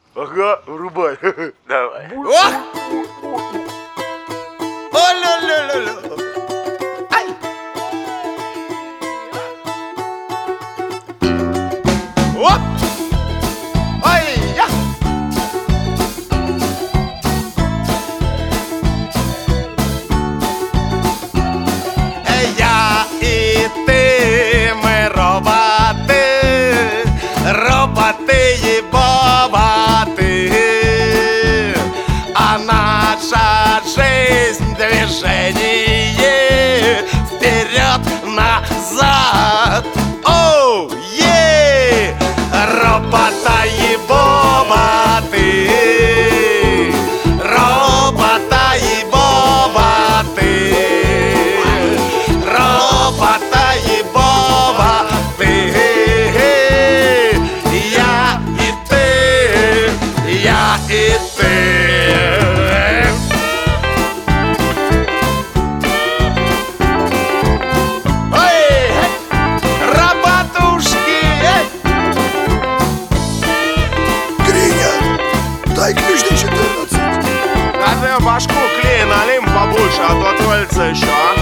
Ага, врубай. Давай. Ох! О-ля-ля-ля-ля! Ай! Оп! Ой-я! Я і ти, ми роботи, роботи і бобати, а наша жизнь движение вперед-назад. Оу, е! Робота и бобаты, робота и бобаты, робота и бобаты. Я и ты, я и ты. Ой, роботушки! Гриня, дай ключ на 14. А ты башку клей налим побольше, а то отвалится еще, а?